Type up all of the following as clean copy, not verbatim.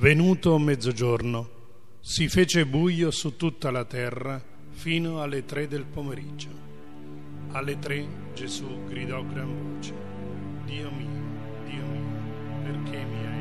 Venuto mezzogiorno, si fece buio su tutta la terra fino alle 3 del pomeriggio. Alle 3 Gesù gridò a gran voce: Dio mio, perché mi hai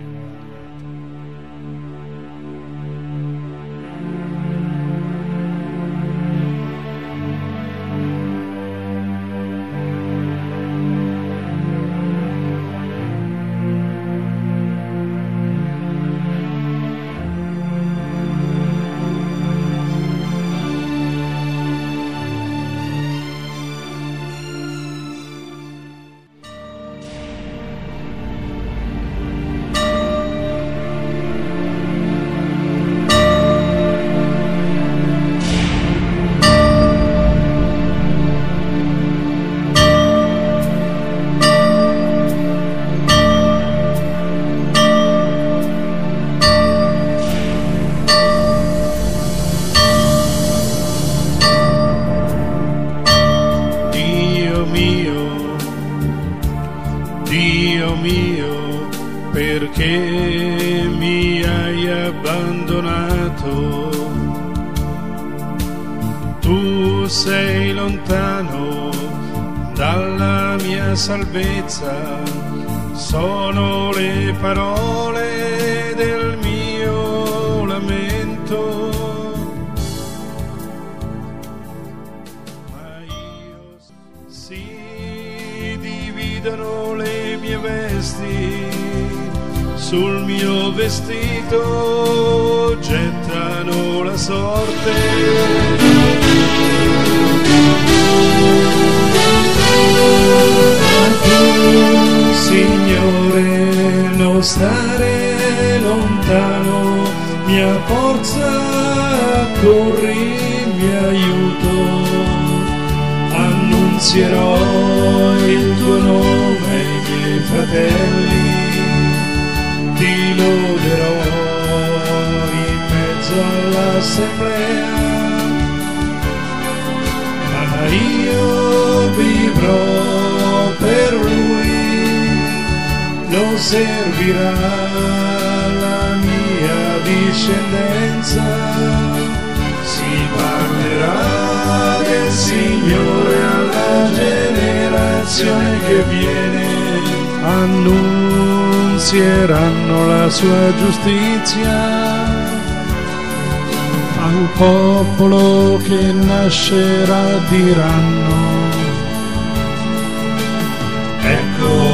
Dio mio, perché mi hai abbandonato? Tu sei lontano dalla mia salvezza, sono le parole del mio lamento. Ma io si dividono le mie vesti, sul mio vestito gettano la sorte. Ma tu, Signore, non stare lontano, mia forza, corri, mi aiuto, annunzierò il tuo nome ai miei fratelli, ti loderò in mezzo all'assemblea, ma io vivrò per lui, non servirà la mia discendenza, si parlerà del Signore alla generazione che viene, annunzieranno la sua giustizia al popolo che nascerà, diranno: ecco